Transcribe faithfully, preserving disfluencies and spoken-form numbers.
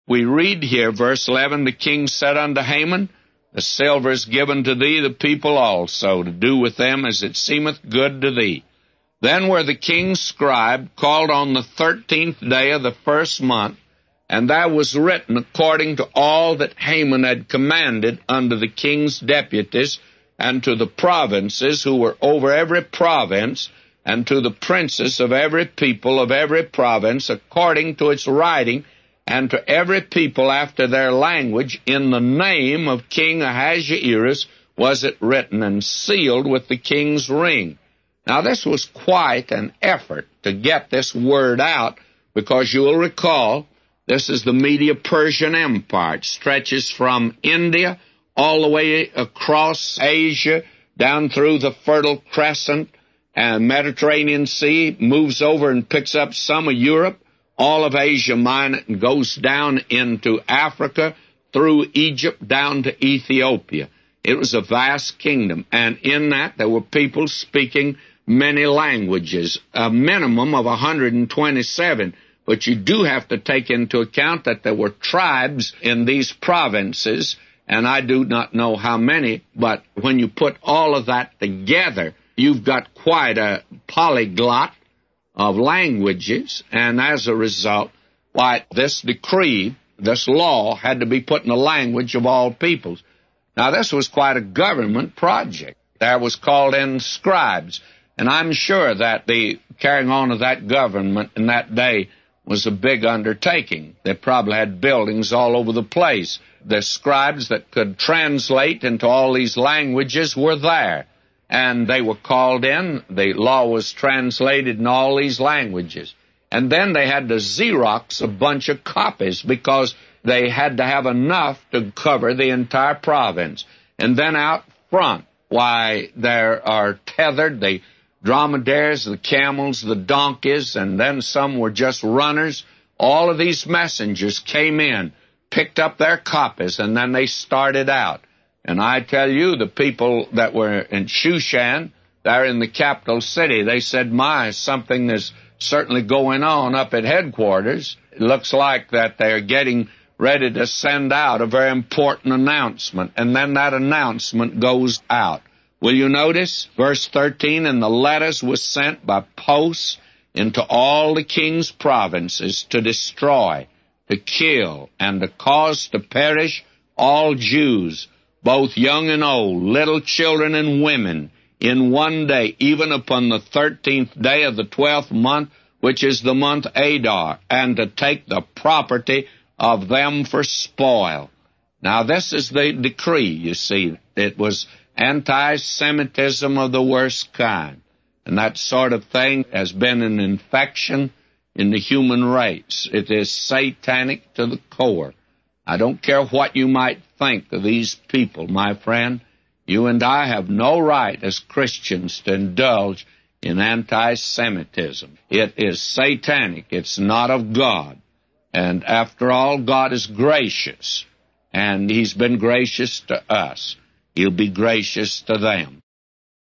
We read here, verse eleven, the king said unto Haman, the silver is given to thee, the people also, to do with them as it seemeth good to thee. Then were the king's scribe called on the thirteenth day of the first month, and that was written according to all that Haman had commanded unto the king's deputies, and to the provinces who were over every province, and to the princes of every people of every province, according to its writing, and to every people after their language, in the name of King Ahasuerus was it written, and sealed with the king's ring. Now this was quite an effort to get this word out, because you will recall, this is the Medo-Persian Empire. It stretches from India all the way across Asia, down through the Fertile Crescent and Mediterranean Sea, moves over and picks up some of Europe, all of Asia Minor, and goes down into Africa, through Egypt, down to Ethiopia. It was a vast kingdom, and in that there were people speaking many languages, a minimum of one hundred twenty-seven. But you do have to take into account that there were tribes in these provinces, and I do not know how many, but when you put all of that together, you've got quite a polyglot of languages, and as a result, why, this decree, this law, had to be put in the language of all peoples. Now, this was quite a government project. There was called in scribes, and I'm sure that the carrying on of that government in that day was a big undertaking. They probably had buildings all over the place. The scribes that could translate into all these languages were there, and they were called in. The law was translated in all these languages. And then they had to Xerox a bunch of copies because they had to have enough to cover the entire province. And then out front, why, there are tethered the dromedaries, the camels, the donkeys, and then some were just runners. All of these messengers came in, picked up their copies, and then they started out. And I tell you, the people that were in Shushan, there in the capital city, they said, my, something is certainly going on up at headquarters. It looks like that they're getting ready to send out a very important announcement. And then that announcement goes out. Will you notice? Verse thirteen, and the letters were sent by posts into all the king's provinces to destroy, to kill, and to cause to perish all Jews, both young and old, little children and women, in one day, even upon the thirteenth day of the twelfth month, which is the month Adar, and to take the property of them for spoil. Now, this is the decree, you see. It was anti-Semitism of the worst kind. And that sort of thing has been an infection in the human race. It is satanic to the core. I don't care what you might think of these people, my friend. You and I have no right as Christians to indulge in anti-Semitism. It is satanic. It's not of God. And after all, God is gracious, and He's been gracious to us. He'll be gracious to them.